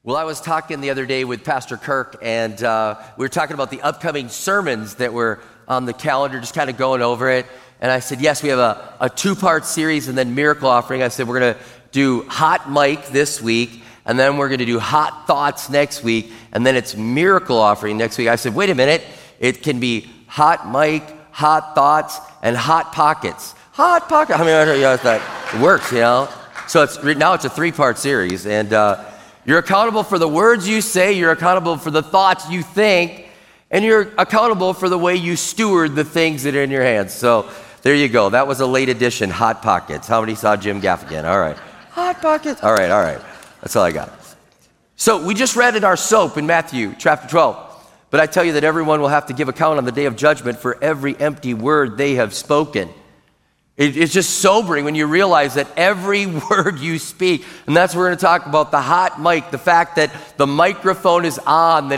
Well, I was talking the other day with Pastor Kirk, and we were talking about the upcoming sermons that were on the calendar, just kind of going over it. And I said, yes, we have a two-part series and then miracle offering. I said, we're going to do hot mic this week, and then we're going to do hot thoughts next week, and then it's miracle offering next week. I said, wait a minute, it can be hot mic, hot thoughts, and hot pockets. Hot pocket. I mean, it works, you know. So now it's a three-part series, and you're accountable for the words you say, you're accountable for the thoughts you think, and you're accountable for the way you steward the things that are in your hands. So there you go. That was a late edition, Hot Pockets. How many saw Jim Gaffigan? All right. Hot Pockets. All right. That's all I got. So we just read in our soap in Matthew chapter 12. But I tell you that everyone will have to give account on the day of judgment for every empty word they have spoken. It's just sobering when you realize that every word you speak, and that's what we're going to talk about, the hot mic, the fact that the microphone is on,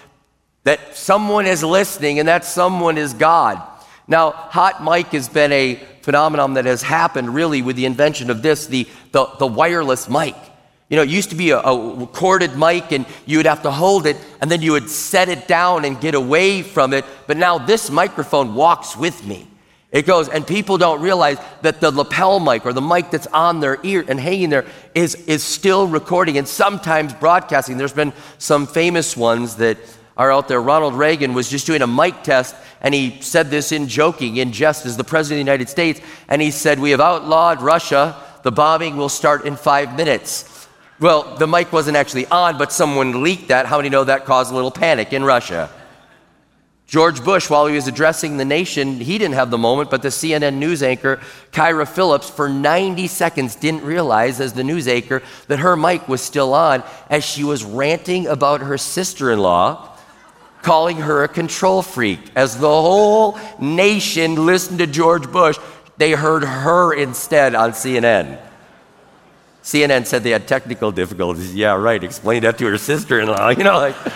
that someone is listening, and that someone is God. Now, hot mic has been a phenomenon that has happened really with the invention of this, the wireless mic. You know, it used to be a corded mic, and you would have to hold it, and then you would set it down and get away from it. But now this microphone walks with me. It goes, and people don't realize that the lapel mic or the mic that's on their ear and hanging there is still recording and sometimes broadcasting. There's been some famous ones that are out there. Ronald Reagan was just doing a mic test, and he said this in jest as the President of the United States, and he said, "We have outlawed Russia. The bombing will start in 5 minutes." Well, the mic wasn't actually on, but someone leaked that. How many know that caused a little panic in Russia? George Bush, while he was addressing the nation, he didn't have the moment, but the CNN news anchor, Kyra Phillips, for 90 seconds didn't realize as the news anchor that her mic was still on as she was ranting about her sister-in-law, calling her a control freak. As the whole nation listened to George Bush, they heard her instead on CNN. CNN said they had technical difficulties. Yeah, right, explain that to her sister-in-law, you know, like...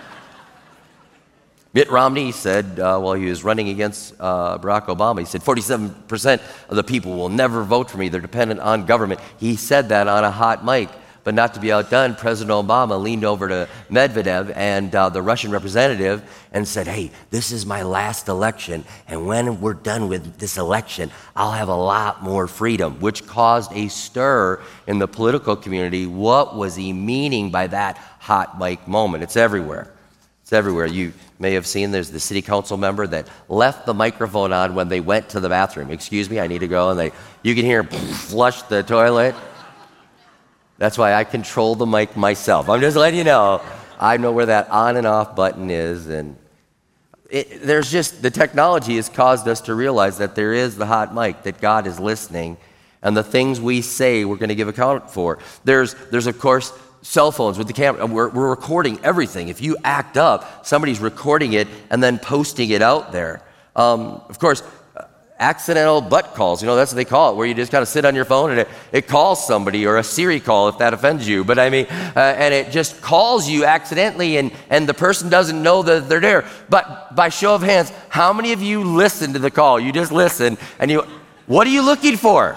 Mitt Romney said while he was running against Barack Obama, he said 47% of the people will never vote for me. They're dependent on government. He said that on a hot mic. But not to be outdone, President Obama leaned over to Medvedev and the Russian representative and said, "Hey, this is my last election, and when we're done with this election, I'll have a lot more freedom," which caused a stir in the political community. What was he meaning by that hot mic moment? It's everywhere. It's everywhere. You may have seen there's the city council member that left the microphone on when they went to the bathroom. "Excuse me, I need to go." And you can hear them flush the toilet. That's why I control the mic myself. I'm just letting you know. I know where that on and off button is. And the technology has caused us to realize that there is the hot mic, that God is listening, and the things we say we're going to give account for. There's of course, cell phones with the camera. We're recording everything. If you act up, somebody's recording it and then posting it out there. Of course, accidental butt calls, that's what they call it, where you just kind of sit on your phone and it calls somebody, or a Siri call if that offends you. But I mean, and it just calls you accidentally, and the person doesn't know that they're there. But by show of hands, how many of you listen to the call? You just listen, and what are you looking for?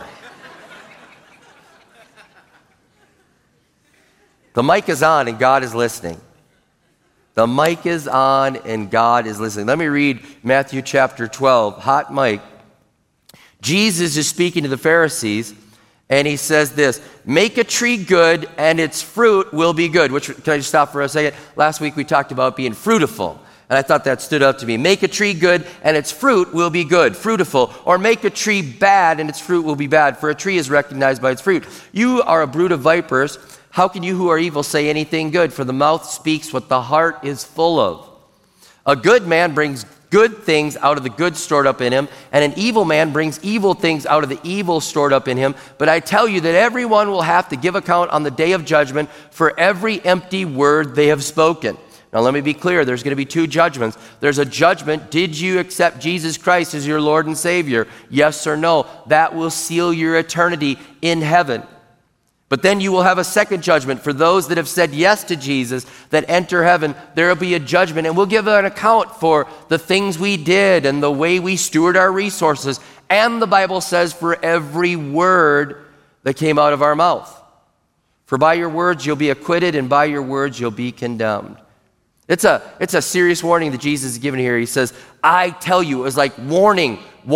The mic is on and God is listening. The mic is on and God is listening. Let me read Matthew chapter 12, hot mic. Jesus is speaking to the Pharisees, and he says this: "Make a tree good and its fruit will be good." Can I just stop for a second? Last week we talked about being fruitful, and I thought that stood out to me. Make a tree good and its fruit will be good, fruitful. Or make a tree bad and its fruit will be bad, for a tree is recognized by its fruit. You are a brood of vipers. How can you who are evil say anything good? For the mouth speaks what the heart is full of. A good man brings good things out of the good stored up in him, and an evil man brings evil things out of the evil stored up in him. But I tell you that everyone will have to give account on the day of judgment for every empty word they have spoken. Now let me be clear, there's going to be two judgments. There's a judgment, did you accept Jesus Christ as your Lord and Savior? Yes or no? That will seal your eternity in heaven. But then you will have a second judgment for those that have said yes to Jesus, that enter heaven. There will be a judgment, and we'll give an account for the things we did and the way we steward our resources. And the Bible says for every word that came out of our mouth. For by your words you'll be acquitted, and by your words you'll be condemned. It's a serious warning that Jesus is giving here. He says, I tell you, it was like warning.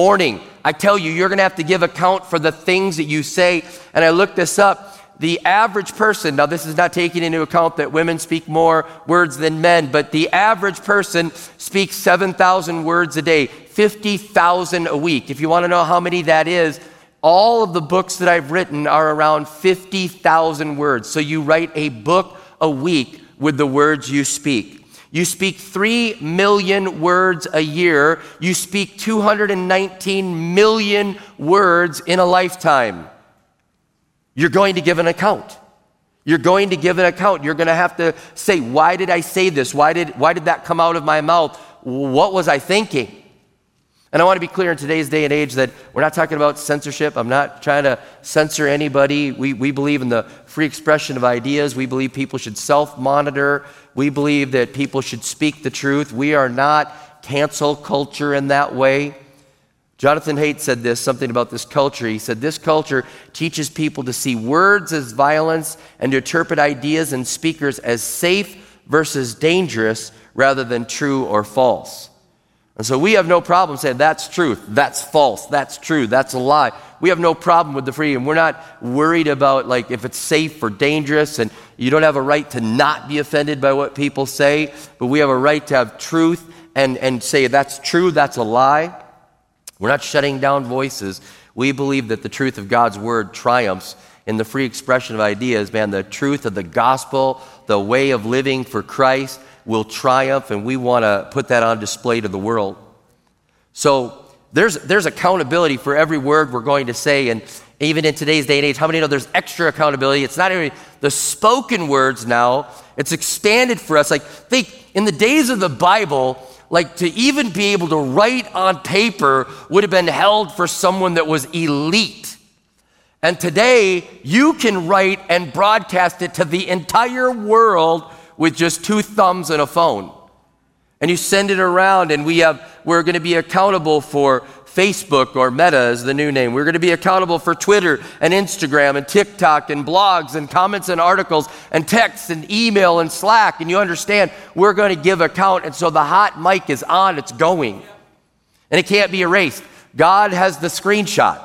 I tell you, you're going to have to give account for the things that you say. And I looked this up. The average person, now this is not taking into account that women speak more words than men, but the average person speaks 7,000 words a day, 50,000 a week. If you want to know how many that is, all of the books that I've written are around 50,000 words. So you write a book a week with the words you speak. You speak 3 million words a year. You speak 219 million words in a lifetime. You're going to give an account. You're going to give an account. You're going to have to say, why did I say this? Why did that come out of my mouth? What was I thinking? And I want to be clear in today's day and age that we're not talking about censorship. I'm not trying to censor anybody. We believe in the free expression of ideas. We believe people should self-monitor. We believe that people should speak the truth. We are not cancel culture in that way. Jonathan Haidt said this, something about this culture. He said, this culture teaches people to see words as violence and to interpret ideas and speakers as safe versus dangerous rather than true or false. And so we have no problem saying that's truth, that's false, that's true, that's a lie. We have no problem with the freedom. We're not worried about like if it's safe or dangerous, and you don't have a right to not be offended by what people say, but we have a right to have truth and say that's true, that's a lie. We're not shutting down voices. We believe that the truth of God's word triumphs in the free expression of ideas. Man, the truth of the gospel, the way of living for Christ will triumph, and we want to put that on display to the world. So there's accountability for every word we're going to say, and even in today's day and age, how many know there's extra accountability? It's not even the spoken words now. It's expanded for us. Like, think, in the days of the Bible, like to even be able to write on paper would have been held for someone that was elite. And today, you can write and broadcast it to the entire world with just 2 thumbs and a phone. And you send it around, and we're going to be accountable for Facebook, or Meta is the new name. We're going to be accountable for Twitter and Instagram and TikTok and blogs and comments and articles and texts and email and Slack. And you understand, we're going to give account. And so the hot mic is on, it's going. And it can't be erased. God has the screenshot.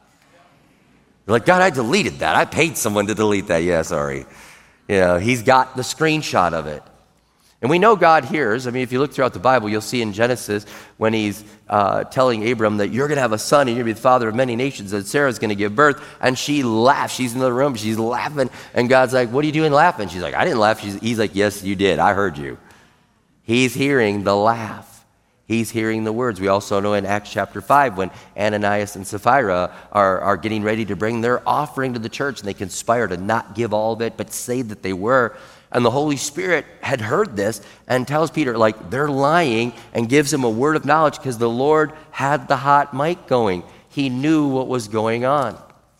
You're like, God, I deleted that. I paid someone to delete that. Yeah, sorry. You know, he's got the screenshot of it. And we know God hears. I mean, if you look throughout the Bible, you'll see in Genesis when he's telling Abram that you're going to have a son and you're going to be the father of many nations, and Sarah's going to give birth. And she laughs. She's in the room. She's laughing. And God's like, what are you doing laughing? She's like, I didn't laugh. He's like, yes, you did. I heard you. He's hearing the laugh. He's hearing the words. We also know in Acts chapter 5 when Ananias and Sapphira are getting ready to bring their offering to the church, and they conspire to not give all of it, but say that they were. And the Holy Spirit had heard this and tells Peter, like, they're lying, and gives him a word of knowledge because the Lord had the hot mic going. He knew what was going on.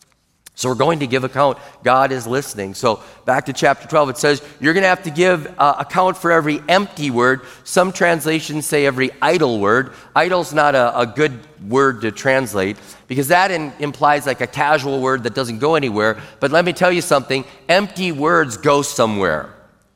So we're going to give account. God is listening. So back to chapter 12, it says, you're going to have to give account for every empty word. Some translations say every idle word. Idle's not a good word to translate because that implies like a casual word that doesn't go anywhere. But let me tell you something. Empty words go somewhere.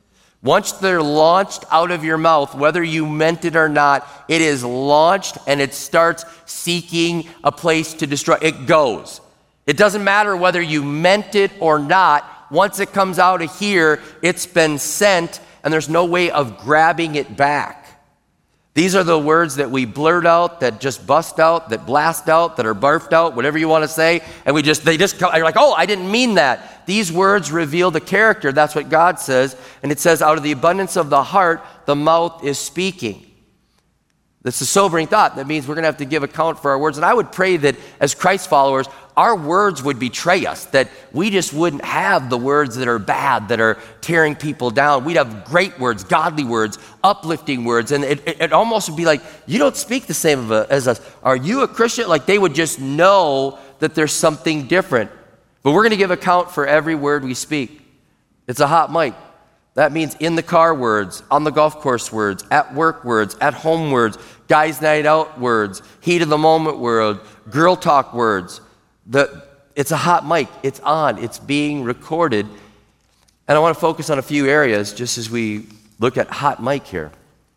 Once they're launched out of your mouth, whether you meant it or not, it is launched and it starts seeking a place to destroy. It goes. It doesn't matter whether you meant it or not. Once it comes out of here, it's been sent, and there's no way of grabbing it back. These are the words that we blurt out, that just bust out, that blast out, that are barfed out, whatever you want to say, and they just come, you're like, oh, I didn't mean that. These words reveal the character. That's what God says, and it says, out of the abundance of the heart, the mouth is speaking. That's a sobering thought. That means we're going to have to give account for our words. And I would pray that as Christ followers, our words would betray us, that we just wouldn't have the words that are bad, that are tearing people down. We'd have great words, godly words, uplifting words. And it almost would be like, you don't speak the same as us. Are you a Christian? Like they would just know that there's something different. But we're going to give account for every word we speak. It's a hot mic. That means in the car words, on the golf course words, at work words, at home words, guys' night out words, heat of the moment words, girl talk words. It's a hot mic. It's on. It's being recorded. And I want to focus on a few areas just as we look at hot mic here.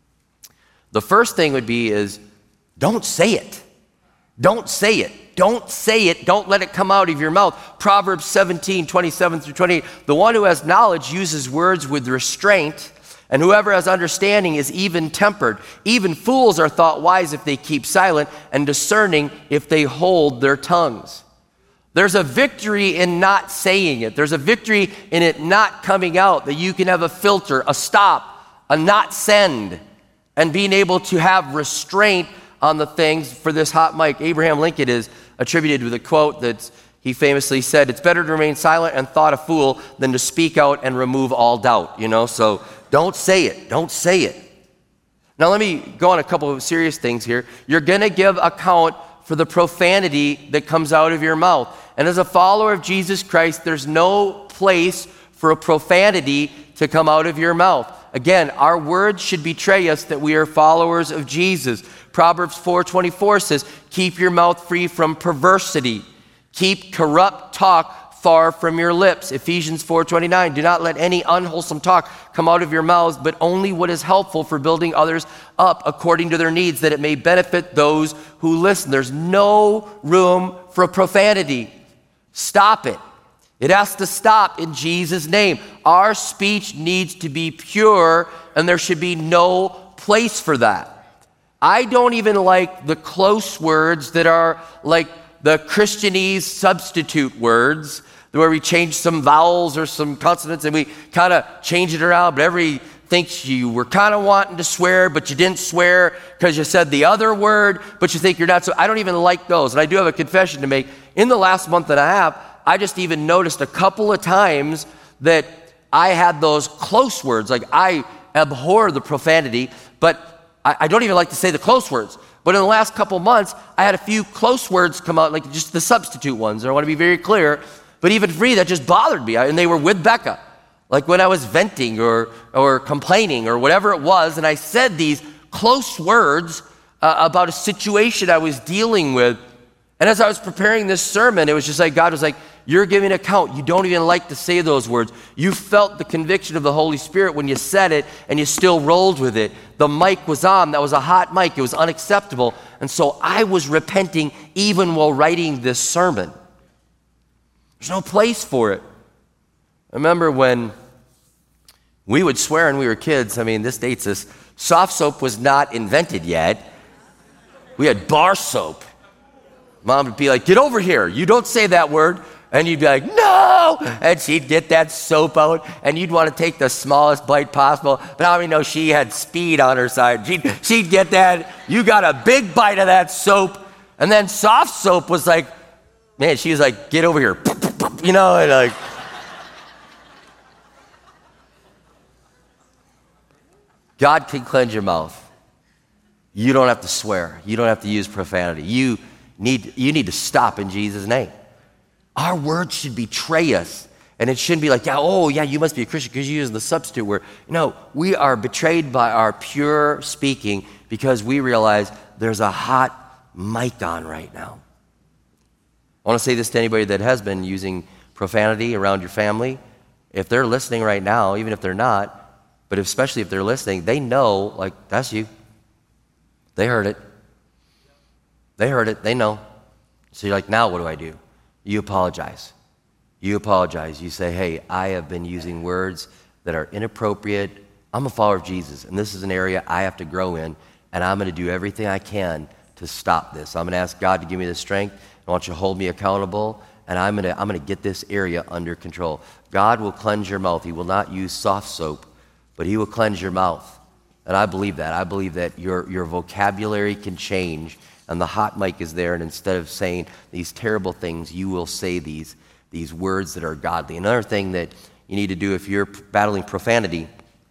The first thing would be is don't say it. Don't say it. Don't say it. Don't let it come out of your mouth. Proverbs 17, 27 through 28. The one who has knowledge uses words with restraint, and whoever has understanding is even-tempered. Even fools are thought wise if they keep silent, and discerning if they hold their tongues. There's a victory in not saying it. There's a victory in it not coming out, that you can have a filter, a stop, a not send, and being able to have restraint on the things. For this hot mic, Abraham Lincoln is attributed with a quote that he famously said, "It's better to remain silent and thought a fool than to speak out and remove all doubt." So don't say it. Don't say it. Now let me go on a couple of serious things here. You're going to give account for the profanity that comes out of your mouth. And as a follower of Jesus Christ, there's no place for a profanity to come out of your mouth. Again, our words should betray us that we are followers of Jesus. Proverbs 4:24 says, "Keep your mouth free from perversity. Keep corrupt talk far from your lips." Ephesians 4:29, "Do not let any unwholesome talk come out of your mouths, but only what is helpful for building others up according to their needs, that it may benefit those who listen." There's no room for profanity. Stop it. It has to stop in Jesus' name. Our speech needs to be pure, and there should be no place for that. I don't even like the close words that are like the Christianese substitute words, where we change some vowels or some consonants and we kind of change it around, but everybody thinks you were kind of wanting to swear, but you didn't swear because you said the other word, but you think you're not. So I don't even like those. And I do have a confession to make. In the last month and a half, I just even noticed a couple of times that I had those close words. Like, I abhor the profanity, but I don't even like to say the close words. But in the last couple months, I had a few close words come out, like just the substitute ones. And I want to be very clear. But even for me, that just bothered me. And they were with Becca. Like when I was venting or complaining or whatever it was, and I said these close words about a situation I was dealing with. And as I was preparing this sermon, it was just like God was like, "You're giving account. You don't even like to say those words. You felt the conviction of the Holy Spirit when you said it, and you still rolled with it. The mic was on. That was a hot mic. It was unacceptable." And so I was repenting even while writing this sermon. There's no place for it. I remember when we would swear when we were kids. I mean, this dates us. Soft soap was not invented yet. We had bar soap. Mom would be like, "Get over here. You don't say that word." And you'd be like, "No!" And she'd get that soap out, and you'd want to take the smallest bite possible. But how many know she had speed on her side? She'd get that. You got a big bite of that soap. And then soft soap was like, man, she was like, "Get over here." And like. God can cleanse your mouth. You don't have to swear. You don't have to use profanity. You need to stop in Jesus' name. Our words should betray us. And it shouldn't be like, yeah, you must be a Christian because you're using the substitute word. No, we are betrayed by our pure speaking because we realize there's a hot mic on right now. I want to say this to anybody that has been using profanity around your family. If they're listening right now, even if they're not, but especially if they're listening, they know, like, that's you. They heard it. They heard it. They know. So you're like, now what do? You apologize. You apologize. You say, "Hey, I have been using words that are inappropriate. I'm a follower of Jesus, and this is an area I have to grow in, and I'm going to do everything I can to stop this. I'm going to ask God to give me the strength. I want you to hold me accountable, and I'm going to get this area under control." God will cleanse your mouth. He will not use soft soap, but he will cleanse your mouth. And I believe that. I believe that your vocabulary can change, and the hot mic is there, and instead of saying these terrible things, you will say these words that are godly. Another thing that you need to do if you're battling profanity,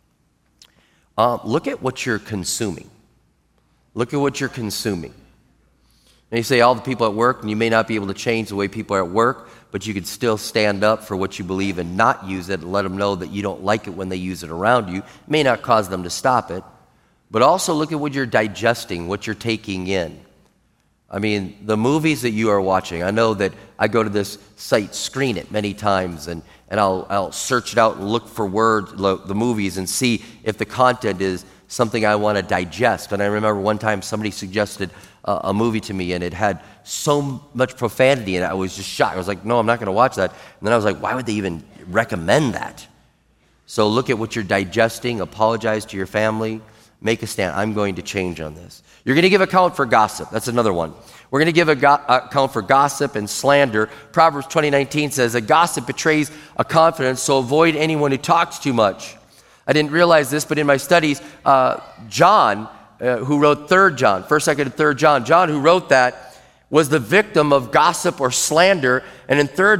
look at what you're consuming. Look at what you're consuming. And you say all the people at work, and you may not be able to change the way people are at work, but you can still stand up for what you believe and not use it and let them know that you don't like it when they use it around you. It may not cause them to stop it, but also look at what you're digesting, what you're taking in. I mean, the movies that you are watching, I know that I go to this site, Screen It, many times, and and I'll search it out and look for the movies and see if the content is something I want to digest. And I remember one time somebody suggested a movie to me, and it had so much profanity, and I was just shocked. I was like, no, I'm not going to watch that. And then I was like, why would they even recommend that? So look at what you're digesting, apologize to your family, make a stand. I'm going to change on this. You're going to give account for gossip. That's another one. We're going to give account for gossip and slander. Proverbs 20:19 says, a gossip betrays a confidence, so avoid anyone who talks too much. I didn't realize this, but in my studies, John, who wrote 3 John, 1st, 2nd, and 3rd John, John, who wrote that, was the victim of gossip or slander. And in 3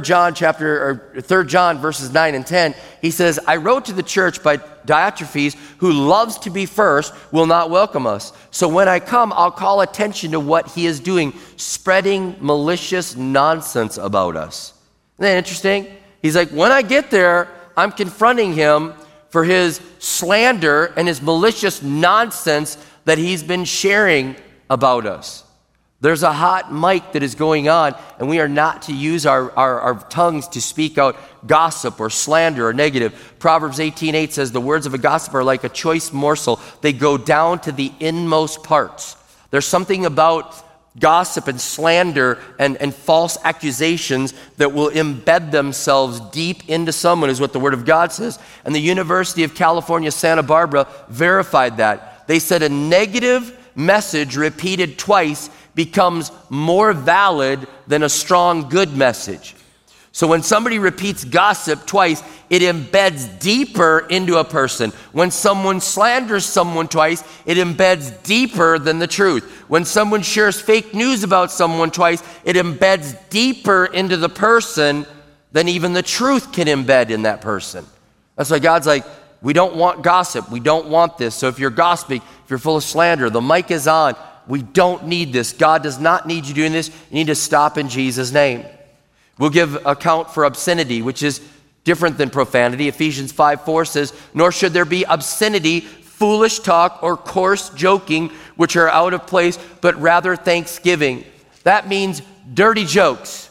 John verses 9 and 10, he says, I wrote to the church, but Diotrephes, who loves to be first, will not welcome us. So when I come, I'll call attention to what he is doing, spreading malicious nonsense about us. Isn't that interesting? He's like, when I get there, I'm confronting him for his slander and his malicious nonsense that he's been sharing about us. There's a hot mic that is going on, and we are not to use our tongues to speak out gossip or slander or negative. Proverbs 18:8 says, the words of a gossip are like a choice morsel. They go down to the inmost parts. There's something about gossip and slander and false accusations that will embed themselves deep into someone, is what the Word of God says. And the University of California, Santa Barbara verified that. They said a negative message repeated twice becomes more valid than a strong good message. So when somebody repeats gossip twice, it embeds deeper into a person. When someone slanders someone twice, it embeds deeper than the truth. When someone shares fake news about someone twice, it embeds deeper into the person than even the truth can embed in that person. That's why God's like, we don't want gossip. We don't want this. So if you're gossiping, if you're full of slander, the mic is on. We don't need this. God does not need you doing this. You need to stop in Jesus' name. We'll give account for obscenity, which is different than profanity. Ephesians 5:4 says, nor should there be obscenity, foolish talk, or coarse joking, which are out of place, but rather thanksgiving. That means dirty jokes,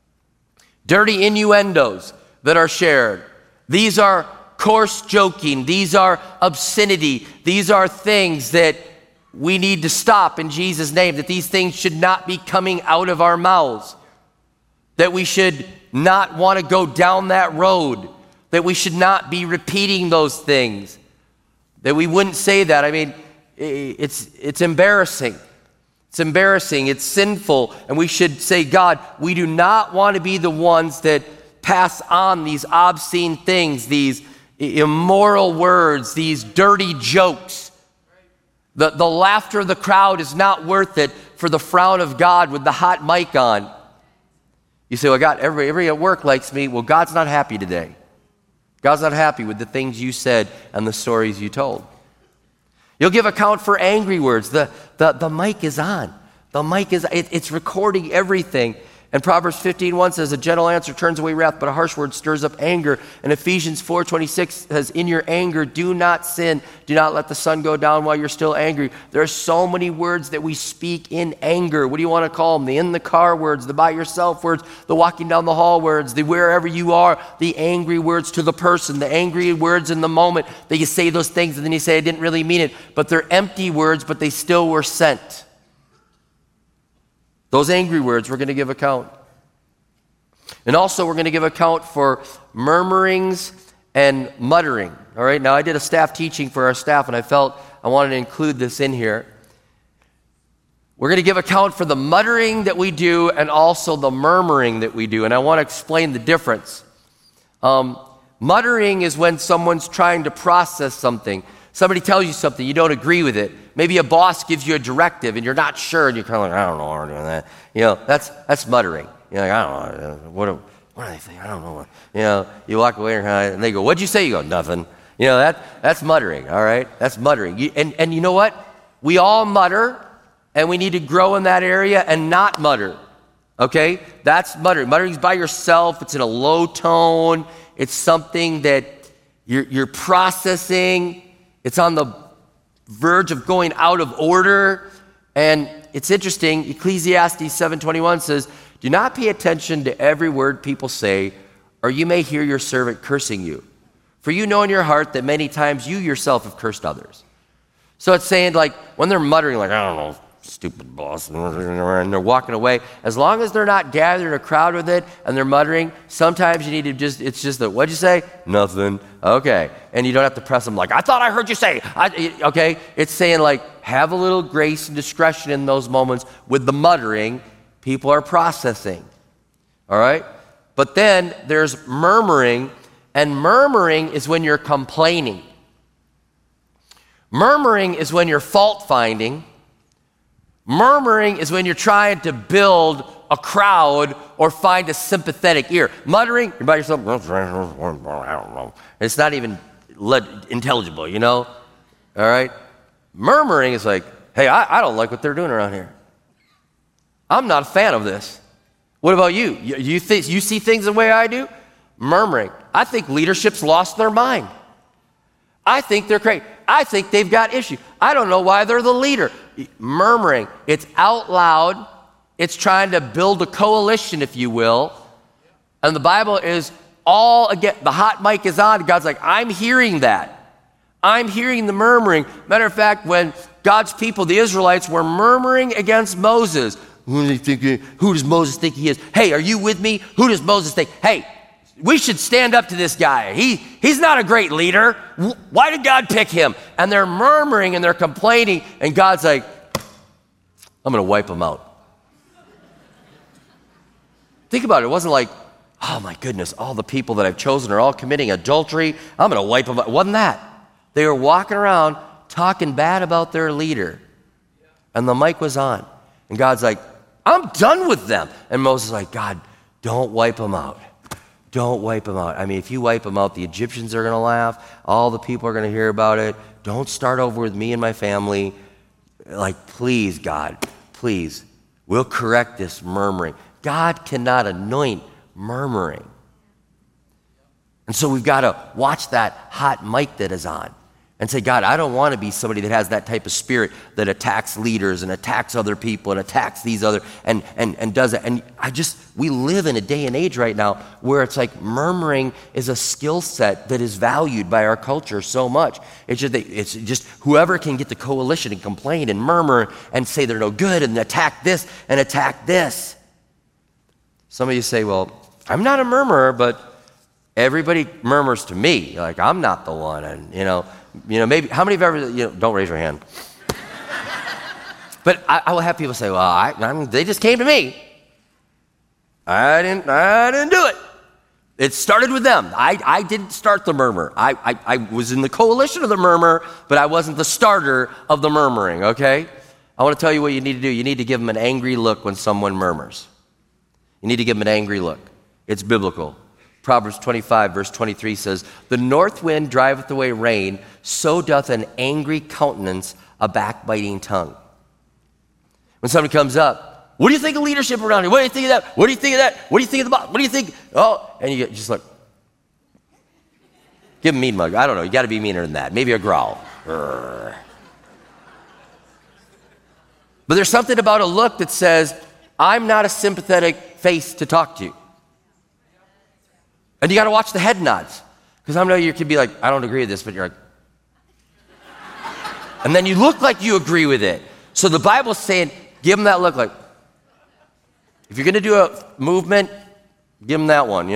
dirty innuendos that are shared. These are coarse joking. These are obscenity. These are things that we need to stop in Jesus' name, that these things should not be coming out of our mouths, that we should not want to go down that road, that we should not be repeating those things, that we wouldn't say that. I mean, it's embarrassing. It's embarrassing. It's sinful. And we should say, God, we do not want to be the ones that pass on these obscene things, these immoral words, these dirty jokes. The laughter of the crowd is not worth it for the frown of God with the hot mic on. You say, well, God, everybody at work likes me. Well, God's not happy today. God's not happy with the things you said and the stories you told. You'll give account for angry words. The mic is on. The mic is, it's recording everything. And Proverbs 15:1 says, a gentle answer turns away wrath, but a harsh word stirs up anger. And Ephesians 4:26 says, in your anger, do not sin. Do not let the sun go down while you're still angry. There are so many words that we speak in anger. What do you want to call them? The in the car words, the by yourself words, the walking down the hall words, the wherever you are, the angry words to the person, the angry words in the moment that you say those things and then you say, I didn't really mean it. But they're empty words, but they still were sent. Those angry words, we're going to give account. And also, we're going to give account for murmurings and muttering. All right, now I did a staff teaching for our staff, and I felt I wanted to include this in here. We're going to give account for the muttering that we do and also the murmuring that we do, and I want to explain the difference. Muttering is when someone's trying to process something. Somebody tells you something, you don't agree with it. Maybe a boss gives you a directive and you're not sure, and you're kind of like, I don't know why we're doing that. You know, that's muttering. You're like, I don't know, what do they think? I don't know. You know, you walk away and they go, what'd you say? You go, nothing. You know, that's muttering, all right? That's muttering. And you know what? We all mutter, and we need to grow in that area and not mutter, okay? That's muttering. Muttering is by yourself. It's in a low tone. It's something that you're processing. It's on the verge of going out of order. And it's interesting, Ecclesiastes 7:21 says, do not pay attention to every word people say, or you may hear your servant cursing you. For you know in your heart that many times you yourself have cursed others. So it's saying, like, when they're muttering, like, I don't know, stupid boss, and they're walking away, as long as they're not gathered in a crowd with it and they're muttering, sometimes you need to it's just what'd you say? Nothing. Okay. And you don't have to press them like, I thought I heard you say. Okay. It's saying, like, have a little grace and discretion in those moments with the muttering. People are processing. All right? But then there's murmuring, and murmuring is when you're complaining. Murmuring is when you're fault-finding. Murmuring is when you're trying to build a crowd or find a sympathetic ear. Muttering, you're by yourself, it's not even intelligible, you know? All right? Murmuring is like, hey, I don't like what they're doing around here. I'm not a fan of this. What about you? You see things the way I do? Murmuring. I think leadership's lost their mind. I think they're crazy. I think they've got issues. I don't know why they're the leader. Murmuring. It's out loud. It's trying to build a coalition, if you will. And the Bible is all again. The hot mic is on. God's like, I'm hearing that. I'm hearing the murmuring. Matter of fact, when God's people, the Israelites, were murmuring against Moses, who does Moses think he is? Hey, are you with me? Who does Moses think? Hey, we should stand up to this guy. He's not a great leader. Why did God pick him? And they're murmuring and they're complaining, and God's like, I'm going to wipe them out. Think about it. It wasn't like, oh my goodness, all the people that I've chosen are all committing adultery. I'm going to wipe them out. It wasn't that. They were walking around talking bad about their leader, and the mic was on. And God's like, I'm done with them. And Moses is like, God, don't wipe them out. Don't wipe them out. I mean, if you wipe them out, the Egyptians are going to laugh. All the people are going to hear about it. Don't start over with me and my family. Like, please, God, please. We'll correct this murmuring. God cannot anoint murmuring. And so we've got to watch that hot mic that is on and say, God, I don't want to be somebody that has that type of spirit that attacks leaders and attacks other people and attacks these other and does it. And we live in a day and age right now where it's like murmuring is a skill set that is valued by our culture so much. It's just whoever can get the coalition and complain and murmur and say they're no good and attack this and attack this. Some of you say, well, I'm not a murmurer, but everybody murmurs to me. Like, I'm not the one. And, maybe, how many have ever, don't raise your hand. But I will have people say, well, they just came to me. I didn't do it. It started with them. I didn't start the murmur. I was in the coalition of the murmur, but I wasn't the starter of the murmuring, okay? I want to tell you what you need to do. You need to give them an angry look when someone murmurs. You need to give them an angry look. It's biblical. Proverbs 25, verse 23 says, the north wind driveth away rain, so doth an angry countenance a backbiting tongue. When somebody comes up, what do you think of leadership around here? What do you think of that? What do you think of that? What do you think of the boss? What do you think? Oh, and you get just like, give them a mean mug. I don't know. You got to be meaner than that. Maybe a growl. But there's something about a look that says, I'm not a sympathetic face to talk to you. And you got to watch the head nods. Because I know you could be like, I don't agree with this, but you're like, and then you look like you agree with it. So the Bible's saying, give them that look like, if you're going to do a movement, give them that one,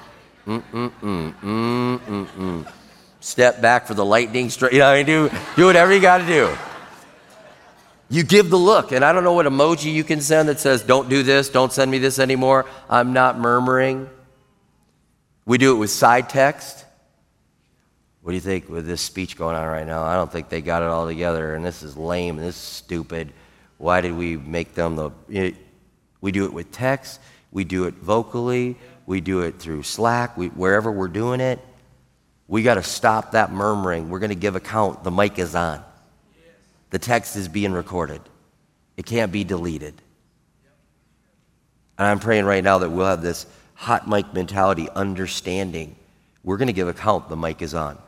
Step back for the lightning strike. Do whatever you got to do. You give the look. And I don't know what emoji you can send that says, don't do this, don't send me this anymore. I'm not murmuring. We do it with side text. What do you think with this speech going on right now? I don't think they got it all together, and this is lame, and this is stupid. Why did we make them we do it with text. We do it vocally. We do it through Slack. Wherever we're doing it, we got to stop that murmuring. We're going to give account. The mic is on. The text is being recorded. It can't be deleted. And I'm praying right now that we'll have this hot mic mentality, understanding. We're going to give account. The mic is on.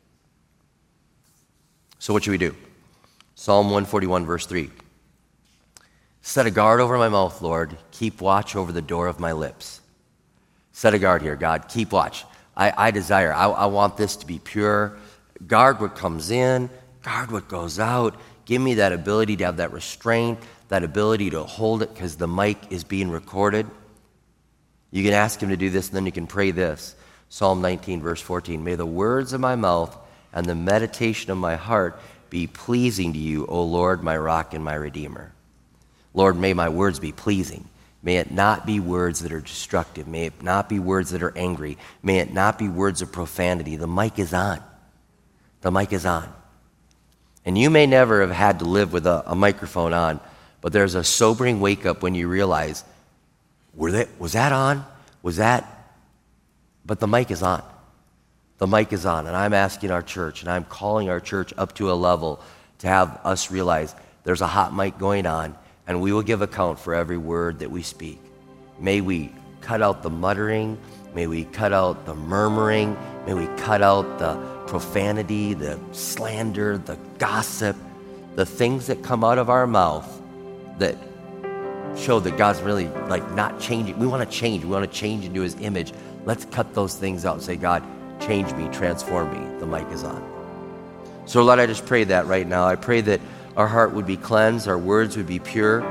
So what should we do? Psalm 141, verse 3. Set a guard over my mouth, Lord. Keep watch over the door of my lips. Set a guard here, God. Keep watch. I desire, I want this to be pure. Guard what comes in, guard what goes out. Give me that ability to have that restraint, that ability to hold it because the mic is being recorded. You can ask him to do this, and then you can pray this. Psalm 19, verse 14. May the words of my mouth and the meditation of my heart be pleasing to you, O Lord, my rock and my redeemer. Lord, may my words be pleasing. May it not be words that are destructive. May it not be words that are angry. May it not be words of profanity. The mic is on. The mic is on. And you may never have had to live with a microphone on, but there's a sobering wake-up when you realize, was that on? Was that? But the mic is on. The mic is on. And I'm asking our church, and I'm calling our church up to a level to have us realize there's a hot mic going on, and we will give account for every word that we speak. May we cut out the muttering. May we cut out the murmuring. May we cut out the profanity, the slander, the gossip, the things that come out of our mouth that show that God's really not changing. We want to change. We want to change into his image. Let's cut those things out and say, God, change me, transform me. The mic is on. So Lord, I just pray that right now. I pray that our heart would be cleansed, our words would be pure,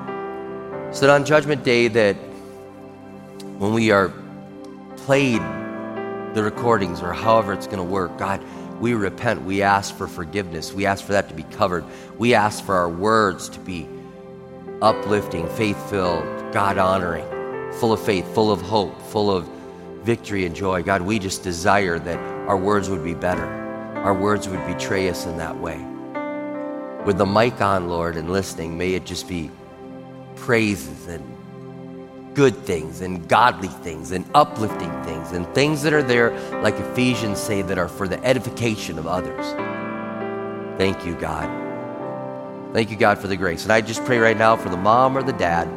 so that on Judgment Day, that when we are played the recordings or however it's going to work, God, we repent. We ask for forgiveness. We ask for that to be covered. We ask for our words to be uplifting, faith-filled, God-honoring, full of faith, full of hope, full of victory and joy. God, we just desire that our words would be better. Our words would betray us in that way. With the mic on, Lord, and listening, may it just be praises and good things and godly things and uplifting things and things that are there, like Ephesians say, that are for the edification of others. Thank you, God. Thank you, God, for the grace. And I just pray right now for the mom or the dad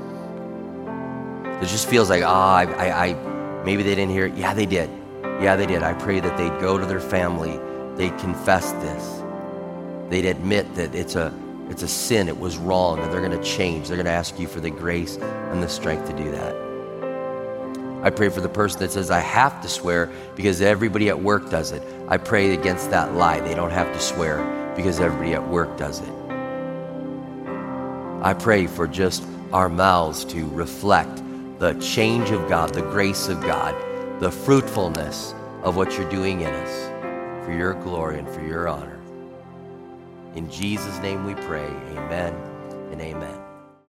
that just feels like, maybe they didn't hear it. Yeah, they did. Yeah, they did. I pray that they'd go to their family. They'd confess this. They'd admit that it's a sin, it was wrong, and they're going to change. They're going to ask you for the grace and the strength to do that. I pray for the person that says, I have to swear because everybody at work does it. I pray against that lie. They don't have to swear because everybody at work does it. I pray for just our mouths to reflect the change of God, the grace of God, the fruitfulness of what you're doing in us for your glory and for your honor. In Jesus' name we pray, amen and amen.